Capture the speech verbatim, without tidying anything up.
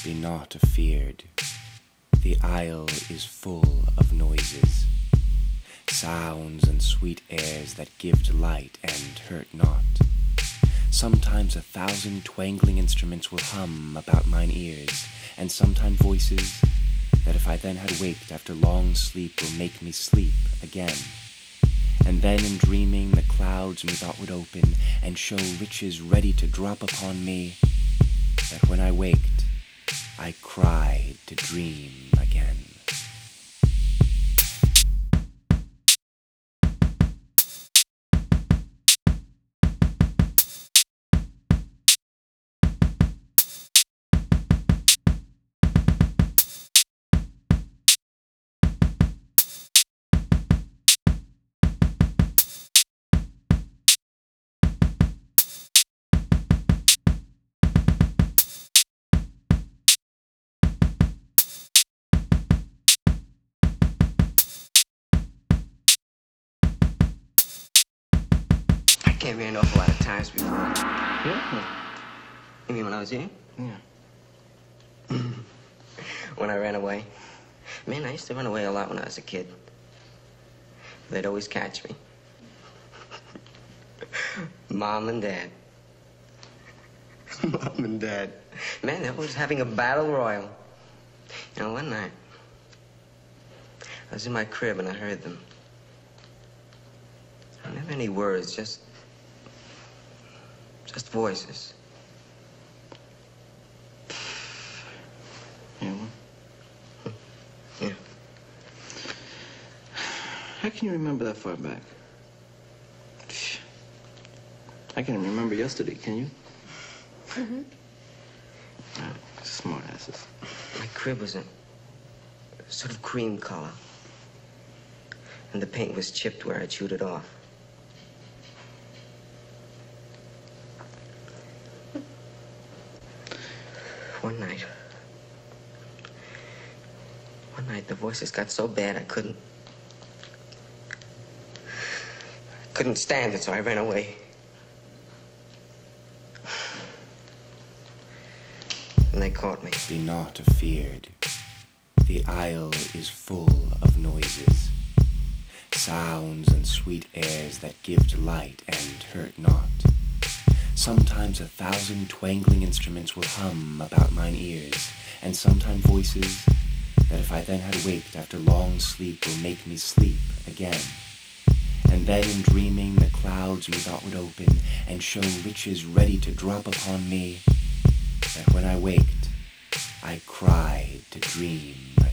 Be not afeared. The isle is full of noises, sounds and sweet airs that give delight and hurt not. Sometimes a thousand twangling instruments will hum about mine ears, and sometime voices that if I then had waked after long sleep will make me sleep again. And then in dreaming the clouds methought would open and show riches ready to drop upon me, that when I waked I cried to dream again. I came here an awful lot of times before. Yeah. You mean when I was here? Yeah. When I ran away? Man, I used to run away a lot when I was a kid. They'd always catch me. Mom and Dad. Mom and Dad. Man, they was having a battle royal. You know, one night, I was in my crib and I heard them. I don't have any words, just... just voices. Yeah. Yeah. How can you remember that far back? I can remember yesterday, can you? Mm-hmm. Wow, smart asses. My crib was in sort of cream color. And the paint was chipped where I chewed it off. One night. One night the voices got so bad I couldn't. I couldn't stand it, so I ran away. And they caught me. Be not afeared. The isle is full of noises, sounds and sweet airs that give delight and hurt not. Sometimes a thousand twangling instruments will hum about mine ears, and sometime voices that if I then had waked after long sleep will make me sleep again. And then in dreaming the clouds methought would open and show riches ready to drop upon me, that when I waked I cried to dream